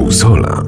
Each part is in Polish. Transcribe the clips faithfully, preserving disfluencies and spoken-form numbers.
Busola.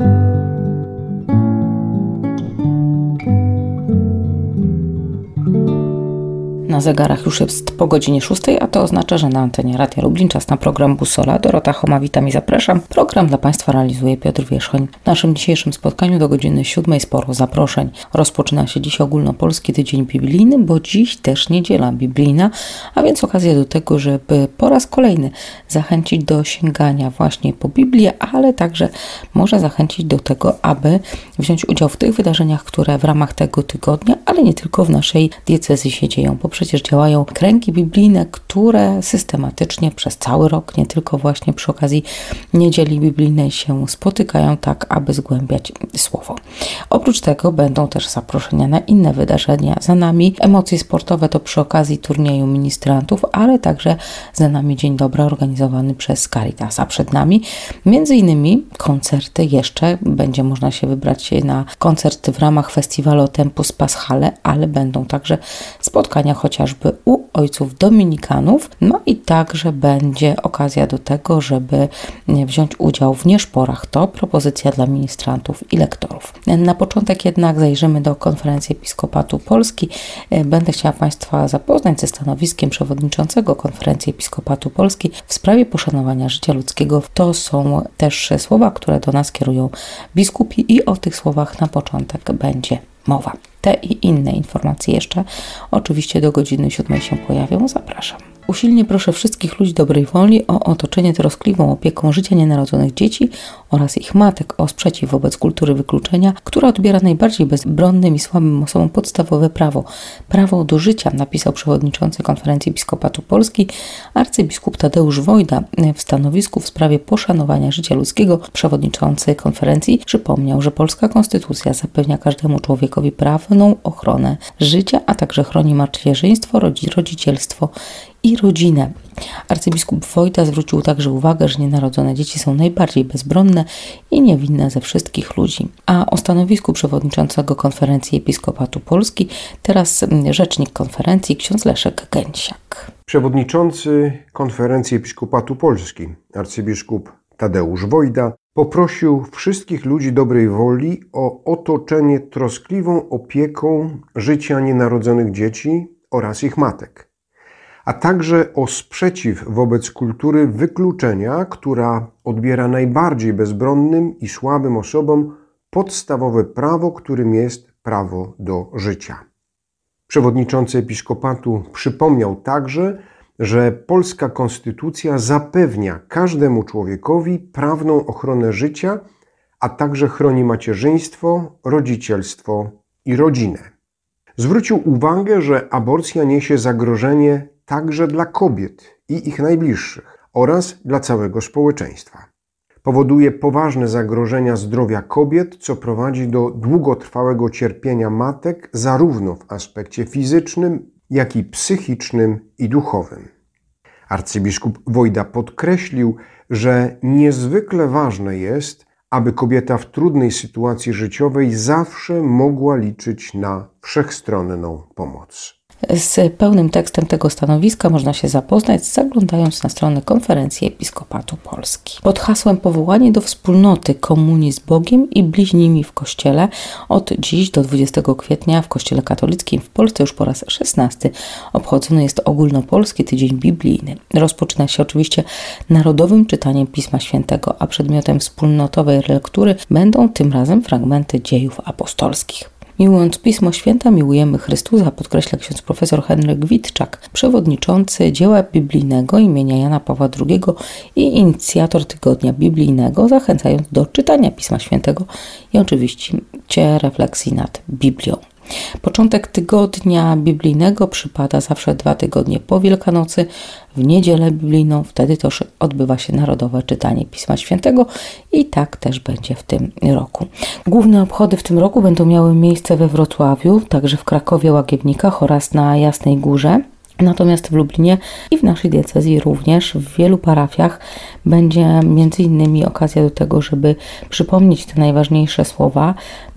Na zegarach już jest po godzinie szóstej, a to oznacza, że na antenie Radia Lublin czas na program Busola. Dorota Choma, witam i zapraszam. Program dla Państwa realizuje Piotr Wierzchoń. W naszym dzisiejszym spotkaniu do godziny siódmej sporo zaproszeń. Rozpoczyna się dziś ogólnopolski tydzień biblijny, bo dziś też niedziela biblijna, a więc okazja do tego, żeby po raz kolejny zachęcić do sięgania właśnie po Biblię, ale także może zachęcić do tego, aby wziąć udział w tych wydarzeniach, które w ramach tego tygodnia, ale nie tylko w naszej diecezji się dzieją. Przecież działają kręgi biblijne, które systematycznie przez cały rok, nie tylko właśnie przy okazji niedzieli biblijnej się spotykają tak, aby zgłębiać słowo. Oprócz tego będą też zaproszenia na inne wydarzenia. Za nami emocje sportowe to przy okazji turnieju ministrantów, ale także za nami Dzień Dobra organizowany przez Caritas. A przed nami między innymi koncerty jeszcze. Będzie można się wybrać na koncert w ramach festiwalu Tempus Paschale, ale będą także spotkania chociażby u ojców dominikanów, no i także będzie okazja do tego, żeby wziąć udział w nieszporach. To propozycja dla ministrantów i lektorów. Na początek jednak zajrzymy do Konferencji Episkopatu Polski. Będę chciała Państwa zapoznać ze stanowiskiem przewodniczącego Konferencji Episkopatu Polski w sprawie poszanowania życia ludzkiego. To są też słowa, które do nas kierują biskupi i o tych słowach na początek będzie mowa. Te i inne informacje jeszcze oczywiście do godziny siódmej się pojawią. Zapraszam. Usilnie proszę wszystkich ludzi dobrej woli o otoczenie troskliwą opieką życia nienarodzonych dzieci oraz ich matek, o sprzeciw wobec kultury wykluczenia, która odbiera najbardziej bezbronnym i słabym osobom podstawowe prawo. Prawo do życia, napisał przewodniczący Konferencji Episkopatu Polski arcybiskup Tadeusz Wojda w stanowisku w sprawie poszanowania życia ludzkiego. Przewodniczący konferencji przypomniał, że polska konstytucja zapewnia każdemu człowiekowi prawną ochronę życia, a także chroni macierzyństwo, rodzicielstwo i rodzinę. Arcybiskup Wojda zwrócił także uwagę, że nienarodzone dzieci są najbardziej bezbronne i niewinne ze wszystkich ludzi. A o stanowisku przewodniczącego Konferencji Episkopatu Polski teraz rzecznik konferencji ksiądz Leszek Gęsiak. Przewodniczący Konferencji Episkopatu Polski, arcybiskup Tadeusz Wojda, poprosił wszystkich ludzi dobrej woli o otoczenie troskliwą opieką życia nienarodzonych dzieci oraz ich matek, a także o sprzeciw wobec kultury wykluczenia, która odbiera najbardziej bezbronnym i słabym osobom podstawowe prawo, którym jest prawo do życia. Przewodniczący Episkopatu przypomniał także, że polska konstytucja zapewnia każdemu człowiekowi prawną ochronę życia, a także chroni macierzyństwo, rodzicielstwo i rodzinę. Zwrócił uwagę, że aborcja niesie zagrożenie także dla kobiet i ich najbliższych oraz dla całego społeczeństwa. Powoduje poważne zagrożenia zdrowia kobiet, co prowadzi do długotrwałego cierpienia matek zarówno w aspekcie fizycznym, jak i psychicznym i duchowym. Arcybiskup Wojda podkreślił, że niezwykle ważne jest, aby kobieta w trudnej sytuacji życiowej zawsze mogła liczyć na wszechstronną pomoc. Z pełnym tekstem tego stanowiska można się zapoznać, zaglądając na stronę Konferencji Episkopatu Polski. Pod hasłem Powołanie do wspólnoty, komunii z Bogiem i bliźnimi w Kościele od dziś do dwudziestego kwietnia w Kościele Katolickim w Polsce już po raz szesnasty obchodzony jest ogólnopolski tydzień biblijny. Rozpoczyna się oczywiście narodowym czytaniem Pisma Świętego, a przedmiotem wspólnotowej lektury będą tym razem fragmenty dziejów apostolskich. Miłując Pismo Święte, miłujemy Chrystusa, podkreśla ksiądz profesor Henryk Witczak, przewodniczący dzieła biblijnego imienia Jana Pawła drugiego i inicjator tygodnia biblijnego, zachęcając do czytania Pisma Świętego i oczywiście refleksji nad Biblią. Początek tygodnia biblijnego przypada zawsze dwa tygodnie po Wielkanocy, w niedzielę biblijną, wtedy też odbywa się narodowe czytanie Pisma Świętego i tak też będzie w tym roku. Główne obchody w tym roku będą miały miejsce we Wrocławiu, także w Krakowie, Łagiewnikach oraz na Jasnej Górze. Natomiast w Lublinie i w naszej diecezji również w wielu parafiach będzie między innymi okazja do tego, żeby przypomnieć te najważniejsze słowa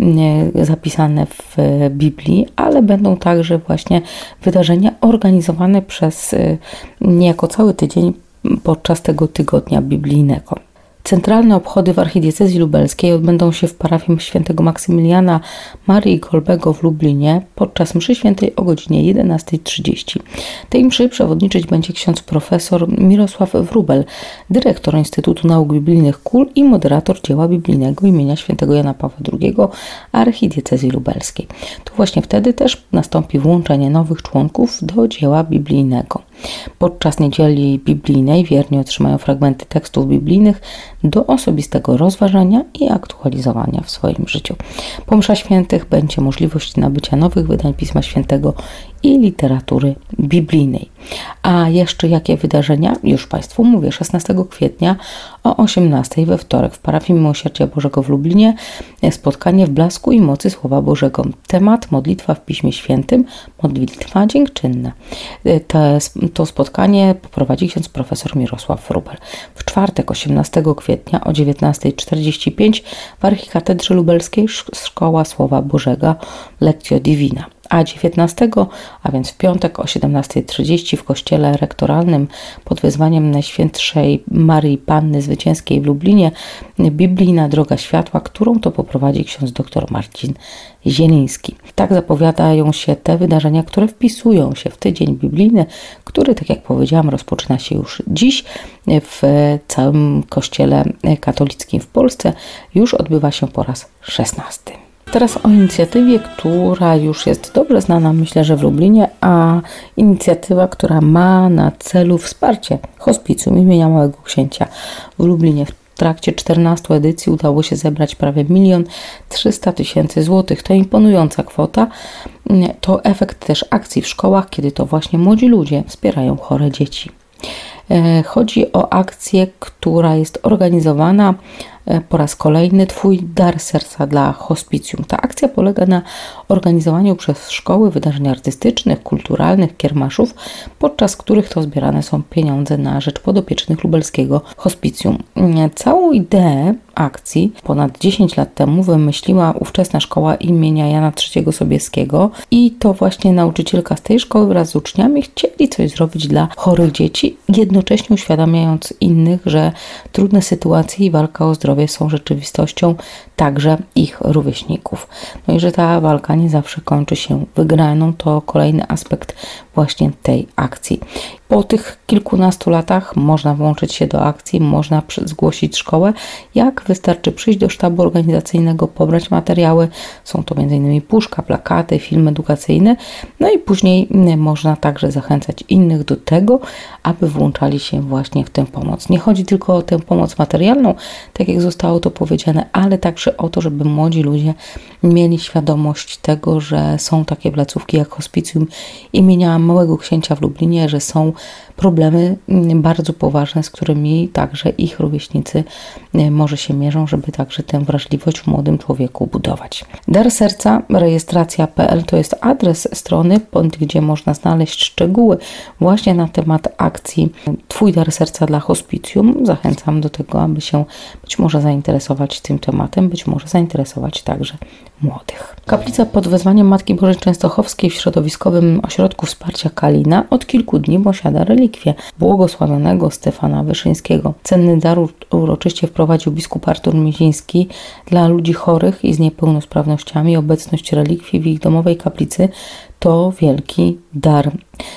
zapisane w Biblii, ale będą także właśnie wydarzenia organizowane przez niejako cały tydzień podczas tego tygodnia biblijnego. Centralne obchody w archidiecezji lubelskiej odbędą się w parafii świętego Maksymiliana Marii Kolbego w Lublinie podczas mszy świętej o godzinie jedenastej trzydzieści. Tej mszy przewodniczyć będzie ksiądz profesor Mirosław Wróbel, dyrektor Instytutu Nauk Biblijnych K U L i moderator dzieła biblijnego imienia świętego Jana Pawła drugiego archidiecezji lubelskiej. To właśnie wtedy też nastąpi włączenie nowych członków do dzieła biblijnego. Podczas niedzieli biblijnej wierni otrzymają fragmenty tekstów biblijnych do osobistego rozważania i aktualizowania w swoim życiu. Po mszach świętych będzie możliwość nabycia nowych wydań Pisma Świętego i literatury biblijnej. A jeszcze jakie wydarzenia? Już Państwu mówię. szesnastego kwietnia o osiemnastej we wtorek w parafii Miłosierdzia Bożego w Lublinie spotkanie w blasku i mocy Słowa Bożego. Temat modlitwa w Piśmie Świętym, modlitwa dziękczynna. Te, to spotkanie poprowadzi ksiądz profesor Mirosław Wróbel. W czwartek osiemnastego kwietnia o dziewiętnastej czterdzieści pięć w archikatedrze lubelskiej Szkoła Słowa Bożego Lectio Divina. A dziewiętnastego, a więc w piątek o siedemnastej trzydzieści w kościele rektoralnym pod wezwaniem Najświętszej Maryi Panny Zwycięskiej w Lublinie biblijna Droga Światła, którą to poprowadzi ksiądz dr Marcin Zieliński. Tak zapowiadają się te wydarzenia, które wpisują się w tydzień biblijny, który, tak jak powiedziałam, rozpoczyna się już dziś w całym kościele katolickim w Polsce. Już odbywa się po raz szesnasty. Teraz o inicjatywie, która już jest dobrze znana, myślę, że w Lublinie, a inicjatywa, która ma na celu wsparcie hospicjum imienia Małego Księcia w Lublinie. W trakcie czternastu edycji udało się zebrać prawie milion trzysta tysięcy złotych. To imponująca kwota. To efekt też akcji w szkołach, kiedy to właśnie młodzi ludzie wspierają chore dzieci. Chodzi o akcję, która jest organizowana po raz kolejny Twój dar serca dla hospicjum. Ta akcja polega na organizowaniu przez szkoły wydarzeń artystycznych, kulturalnych, kiermaszów, podczas których to zbierane są pieniądze na rzecz podopiecznych lubelskiego hospicjum. Całą ideę akcji ponad dziesięć lat temu wymyśliła ówczesna szkoła imienia Jana trzeciego Sobieskiego i to właśnie nauczycielka z tej szkoły wraz z uczniami chcieli coś zrobić dla chorych dzieci, jednocześnie uświadamiając innych, że trudne sytuacje i walka o zdrowie są rzeczywistością także ich rówieśników. No i że ta walka nie zawsze kończy się wygraną, to kolejny aspekt właśnie tej akcji. Po tych kilkunastu latach można włączyć się do akcji, można zgłosić szkołę. Jak? Wystarczy przyjść do sztabu organizacyjnego, pobrać materiały. Są to między innymi puszka, plakaty, film edukacyjny. No i później można także zachęcać innych do tego, aby włączali się właśnie w tę pomoc. Nie chodzi tylko o tę pomoc materialną, tak jak zostało to powiedziane, ale także o to, żeby młodzi ludzie mieli świadomość tego, że są takie placówki jak hospicjum imienia Małego Księcia w Lublinie, że są problemy bardzo poważne, z którymi także ich rówieśnicy może się mierzą, żeby także tę wrażliwość w młodym człowieku budować. Dar Serca, rejestracja kropka p l to jest adres strony, gdzie można znaleźć szczegóły właśnie na temat akcji Twój dar serca dla hospicjum. Zachęcam do tego, aby się być może zainteresować tym tematem, być może zainteresować także młodych. Kaplica pod wezwaniem Matki Bożej Częstochowskiej w środowiskowym ośrodku wsparcia Kalina od kilku dni posiada relikwię błogosławionego Stefana Wyszyńskiego. Cenny dar uroczyście wprowadził biskup Artur Miziński dla ludzi chorych i z niepełnosprawnościami. Obecność relikwii w ich domowej kaplicy to wielki dar.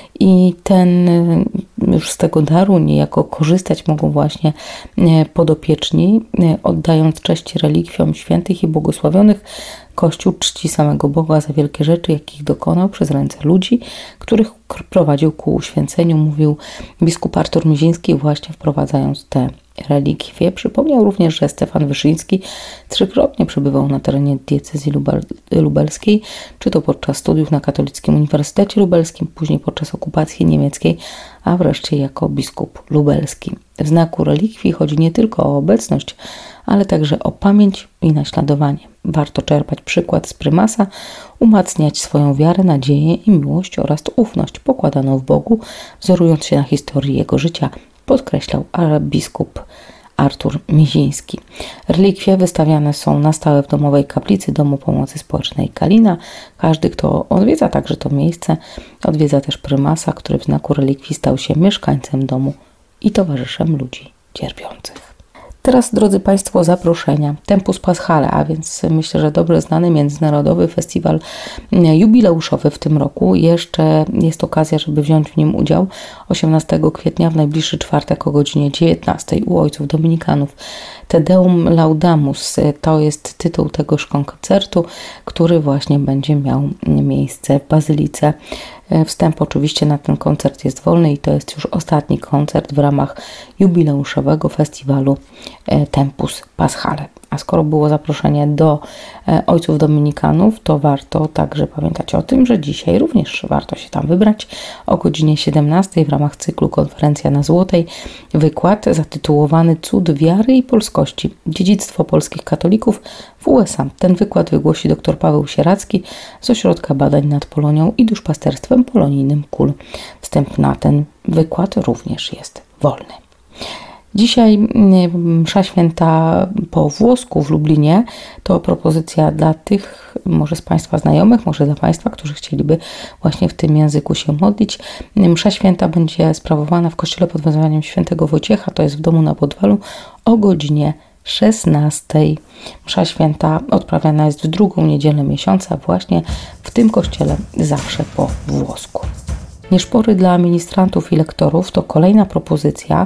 I ten, już z tego daru niejako korzystać mogą właśnie podopieczni, oddając cześć relikwiom świętych i błogosławionych. Kościół czci samego Boga za wielkie rzeczy, jakich dokonał przez ręce ludzi, których prowadził ku uświęceniu, mówił biskup Artur Miziński, właśnie wprowadzając te relikwie. Przypomniał również, że Stefan Wyszyński trzykrotnie przebywał na terenie diecezji lubel, lubelskiej, czy to podczas studiów na Katolickim Uniwersytecie Lubelskim, później podczas okupacji niemieckiej, a wreszcie jako biskup lubelski. W znaku relikwii chodzi nie tylko o obecność, ale także o pamięć i naśladowanie. Warto czerpać przykład z prymasa, umacniać swoją wiarę, nadzieję i miłość oraz ufność pokładaną w Bogu, wzorując się na historii jego życia, podkreślał biskup Artur Miziński. Relikwie wystawiane są na stałe w domowej kaplicy Domu Pomocy Społecznej Kalina. Każdy, kto odwiedza także to miejsce, odwiedza też prymasa, który w znaku relikwii stał się mieszkańcem domu i towarzyszem ludzi cierpiących. Teraz, drodzy Państwo, zaproszenia. Tempus Paschale, a więc myślę, że dobrze znany międzynarodowy festiwal jubileuszowy w tym roku. Jeszcze jest okazja, żeby wziąć w nim udział osiemnastego kwietnia w najbliższy czwartek o godzinie dziewiętnastej u ojców dominikanów. Te Deum Laudamus to jest tytuł tegoż koncertu, który właśnie będzie miał miejsce w Bazylice. Wstęp oczywiście na ten koncert jest wolny i to jest już ostatni koncert w ramach jubileuszowego festiwalu Tempus Paschale. A skoro było zaproszenie do ojców dominikanów, to warto także pamiętać o tym, że dzisiaj również warto się tam wybrać. O godzinie siedemnastej w ramach cyklu Konferencja na Złotej wykład zatytułowany Cud wiary i polskości. Dziedzictwo polskich katolików w U S A. Ten wykład wygłosi dr Paweł Sieracki z Ośrodka Badań nad Polonią i Duszpasterstwem Polonijnym K U L. Wstęp na ten wykład również jest wolny. Dzisiaj msza święta po włosku w Lublinie to propozycja dla tych, może z Państwa znajomych, może dla Państwa, którzy chcieliby właśnie w tym języku się modlić. Msza święta będzie sprawowana w kościele pod wezwaniem świętego Wojciecha, to jest w domu na Podwalu, o godzinie szesnastej. Msza święta odprawiana jest w drugą niedzielę miesiąca właśnie w tym kościele, zawsze po włosku. Nieszpory dla ministrantów i lektorów to kolejna propozycja.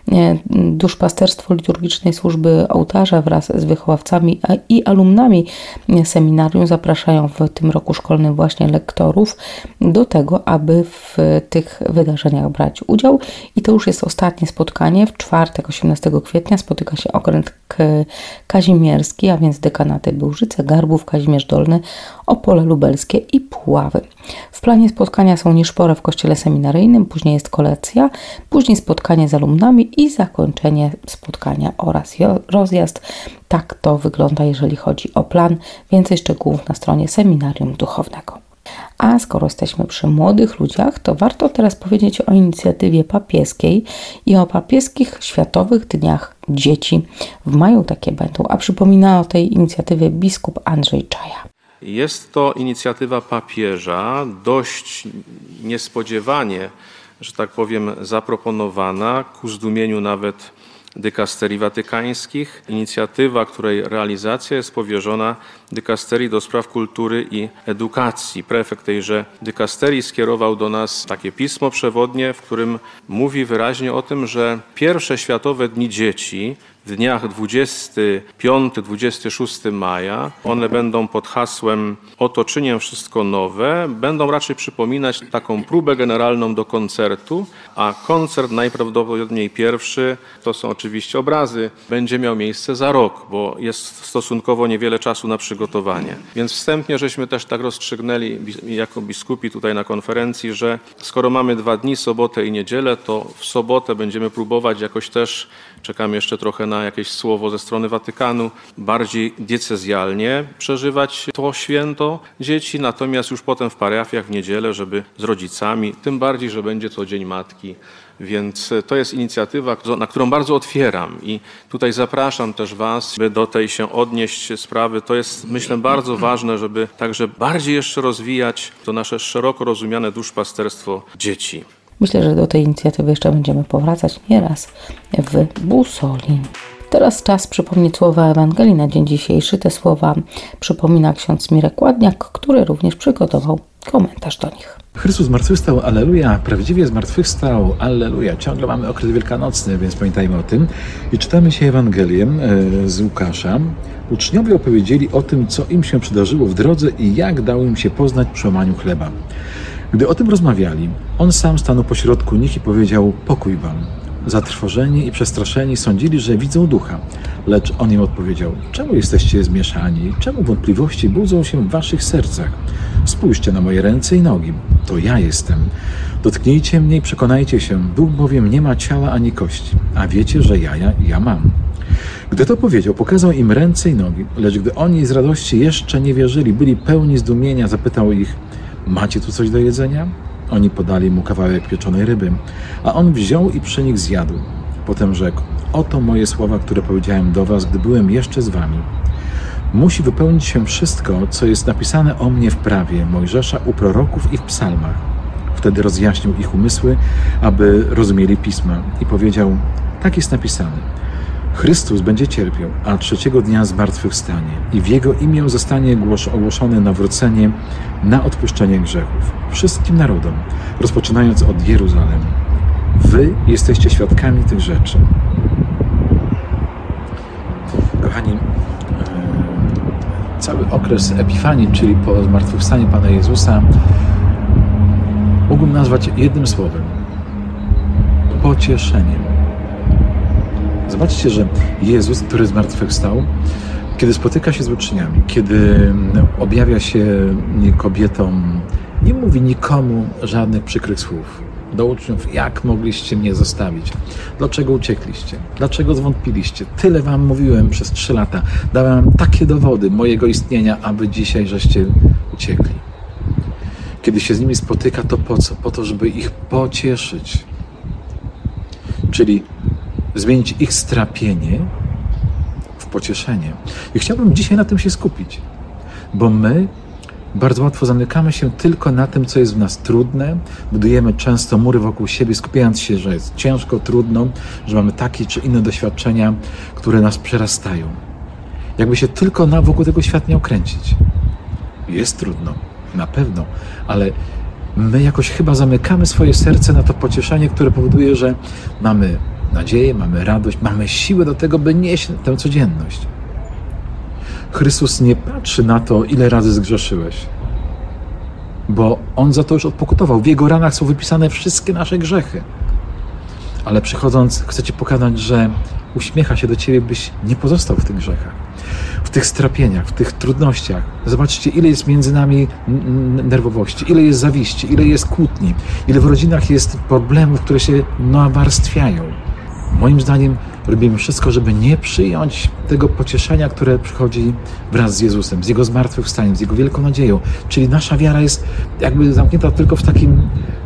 Duszpasterstwo Liturgicznej Służby Ołtarza wraz z wychowawcami i alumnami seminarium zapraszają w tym roku szkolnym właśnie lektorów do tego, aby w tych wydarzeniach brać udział. I to już jest ostatnie spotkanie. W czwartek, osiemnastego kwietnia spotyka się okręg kazimierski, a więc dekanaty Bełżyce, Garbów, Kazimierz Dolny, Opole Lubelskie i Puławy. W planie spotkania są nieszpore w kościele seminaryjnym, później jest kolacja, później spotkanie z alumnami i zakończenie spotkania oraz rozjazd. Tak to wygląda, jeżeli chodzi o plan. Więcej szczegółów na stronie Seminarium Duchownego. A skoro jesteśmy przy młodych ludziach, to warto teraz powiedzieć o inicjatywie papieskiej i o papieskich Światowych Dniach Dzieci. W maju takie będą, a przypomina o tej inicjatywie biskup Andrzej Czaja. Jest to inicjatywa papieża, dość niespodziewanie, że tak powiem, zaproponowana, ku zdumieniu nawet dykasterii watykańskich. Inicjatywa, której realizacja jest powierzona dykasterii do spraw kultury i edukacji. Prefekt tejże dykasterii skierował do nas takie pismo przewodnie, w którym mówi wyraźnie o tym, że pierwsze Światowe Dni Dzieci w dniach dwudziestego piątego do dwudziestego szóstego maja, one będą pod hasłem Oto czynię wszystko nowe, będą raczej przypominać taką próbę generalną do koncertu, a koncert najprawdopodobniej pierwszy, to są oczywiście obrazy, będzie miał miejsce za rok, bo jest stosunkowo niewiele czasu na przygotowanie. Więc wstępnie żeśmy też tak rozstrzygnęli jako biskupi tutaj na konferencji, że skoro mamy dwa dni, sobotę i niedzielę, to w sobotę będziemy próbować jakoś też, czekam jeszcze trochę na jakieś słowo ze strony Watykanu, bardziej diecezjalnie przeżywać to święto dzieci, natomiast już potem w parafiach w niedzielę, żeby z rodzicami, tym bardziej, że będzie to Dzień Matki. Więc to jest inicjatywa, na którą bardzo otwieram i tutaj zapraszam też Was, by do tej się odnieść sprawy. To jest, myślę, bardzo ważne, żeby także bardziej jeszcze rozwijać to nasze szeroko rozumiane duszpasterstwo dzieci. Myślę, że do tej inicjatywy jeszcze będziemy powracać nieraz w Busoli. Teraz czas przypomnieć słowa Ewangelii na dzień dzisiejszy. Te słowa przypomina ksiądz Mirek Ładniak, który również przygotował komentarz do nich. Chrystus zmartwychwstał, alleluja, prawdziwie zmartwychwstał, alleluja. Ciągle mamy okres wielkanocny, więc pamiętajmy o tym. I czytamy się Ewangelię z Łukasza. Uczniowie opowiedzieli o tym, co im się przydarzyło w drodze i jak dało im się poznać przy łamaniu chleba. Gdy o tym rozmawiali, on sam stanął pośrodku nich i powiedział: pokój wam. Zatrwożeni i przestraszeni sądzili, że widzą ducha. Lecz on im odpowiedział: czemu jesteście zmieszani? Czemu wątpliwości budzą się w waszych sercach? Spójrzcie na moje ręce i nogi. To ja jestem. Dotknijcie mnie i przekonajcie się, Bóg bowiem nie ma ciała ani kości, a wiecie, że ja, ja, ja mam. Gdy to powiedział, pokazał im ręce i nogi, lecz gdy oni z radości jeszcze nie wierzyli, byli pełni zdumienia, zapytał ich: macie tu coś do jedzenia? Oni podali mu kawałek pieczonej ryby, a on wziął i przy nich zjadł. Potem rzekł: oto moje słowa, które powiedziałem do was, gdy byłem jeszcze z wami. Musi wypełnić się wszystko, co jest napisane o mnie w prawie Mojżesza, u proroków i w psalmach. Wtedy rozjaśnił ich umysły, aby rozumieli pisma i powiedział: tak jest napisane. Chrystus będzie cierpiał, a trzeciego dnia zmartwychwstanie i w Jego imię zostanie ogłoszone nawrócenie na odpuszczenie grzechów wszystkim narodom, rozpoczynając od Jeruzalem. Wy jesteście świadkami tych rzeczy. Kochani, cały okres Epifanii, czyli po zmartwychwstaniu Pana Jezusa, mógłbym nazwać jednym słowem: pocieszeniem. Zobaczcie, że Jezus, który zmartwychwstał, kiedy spotyka się z uczniami, kiedy objawia się kobietom, nie mówi nikomu żadnych przykrych słów. Do uczniów: jak mogliście mnie zostawić? Dlaczego uciekliście? Dlaczego zwątpiliście? Tyle wam mówiłem przez trzy lata. Dałem wam takie dowody mojego istnienia, aby dzisiaj żeście uciekli. Kiedy się z nimi spotyka, to po co? Po to, żeby ich pocieszyć. Czyli zmienić ich strapienie w pocieszenie. I chciałbym dzisiaj na tym się skupić, bo my bardzo łatwo zamykamy się tylko na tym, co jest w nas trudne. Budujemy często mury wokół siebie, skupiając się, że jest ciężko, trudno, że mamy takie czy inne doświadczenia, które nas przerastają. Jakby się tylko na wokół tego świata nie okręcić. Jest trudno, na pewno, ale my jakoś chyba zamykamy swoje serce na to pocieszenie, które powoduje, że mamy nadzieję, mamy radość, mamy siłę do tego, by nieść tę codzienność. Chrystus nie patrzy na to, ile razy zgrzeszyłeś, bo On za to już odpokutował. W Jego ranach są wypisane wszystkie nasze grzechy. Ale przychodząc, chce Ci pokazać, że uśmiecha się do Ciebie, byś nie pozostał w tych grzechach, w tych strapieniach, w tych trudnościach. Zobaczcie, ile jest między nami nerwowości, ile jest zawiści, ile jest kłótni, ile w rodzinach jest problemów, które się nawarstwiają. Moim zdaniem robimy wszystko, żeby nie przyjąć tego pocieszenia, które przychodzi wraz z Jezusem, z Jego zmartwychwstaniem, z Jego wielką nadzieją. Czyli nasza wiara jest jakby zamknięta tylko w takim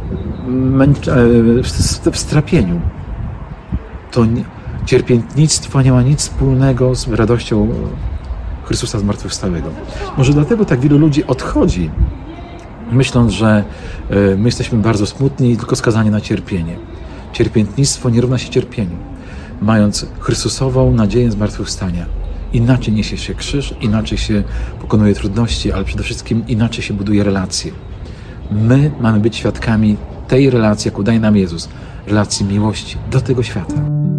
w strapieniu. To cierpiętnictwo nie ma nic wspólnego z radością Chrystusa zmartwychwstałego. Może dlatego tak wielu ludzi odchodzi, myśląc, że my jesteśmy bardzo smutni i tylko skazani na cierpienie. Cierpiętnictwo nie równa się cierpieniu. Mając Chrystusową nadzieję zmartwychwstania, inaczej niesie się krzyż, inaczej się pokonuje trudności, ale przede wszystkim inaczej się buduje relacje. My mamy być świadkami tej relacji, jaką daje nam Jezus, relacji miłości do tego świata.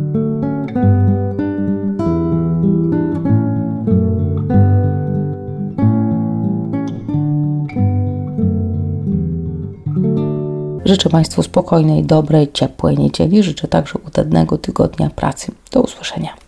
Życzę Państwu spokojnej, dobrej, ciepłej niedzieli. Życzę także udnego tygodnia pracy. Do usłyszenia.